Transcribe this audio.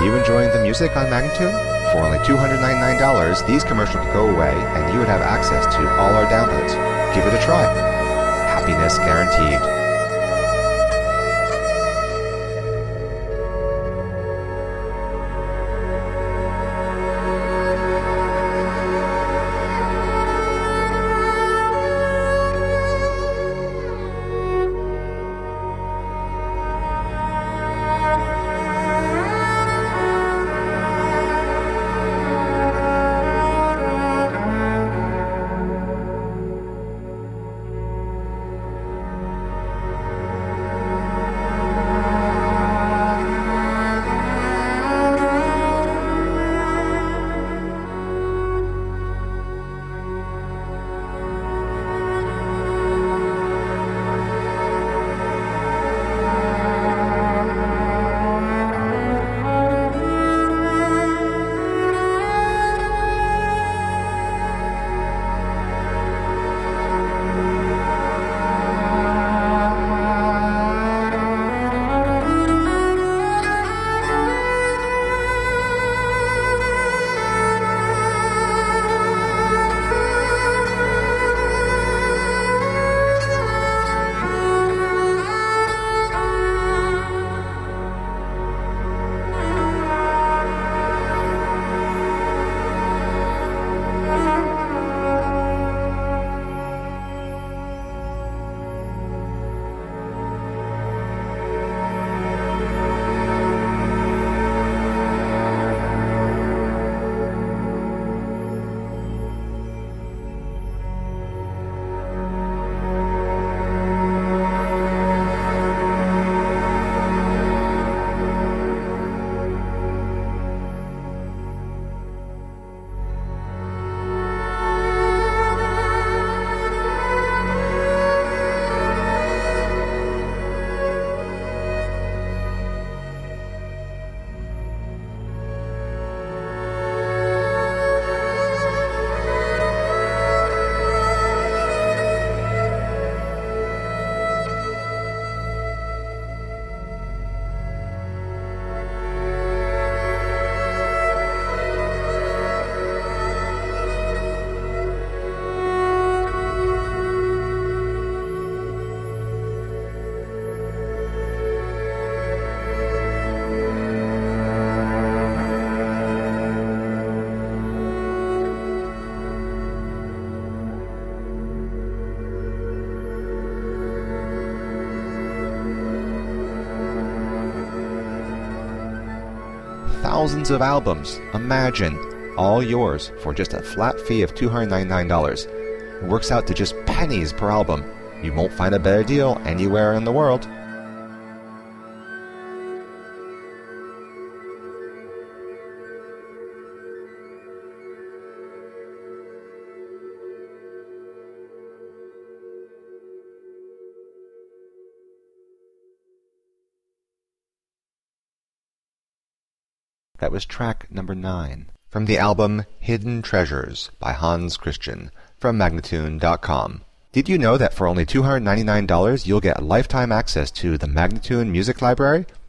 you enjoying the music on Magnatune? For only $299, these commercials could go away and you would have access to all our downloads. Give it a try. Happiness guaranteed. Thousands of albums, imagine, all yours for just a flat fee of $299. It works out to just pennies per album. You won't find a better deal anywhere in the world. That was track number 9 from the album Hidden Treasures by Hans Christian from Magnatune.com. Did you know that for only $299 you'll get lifetime access to the Magnatune Music Library?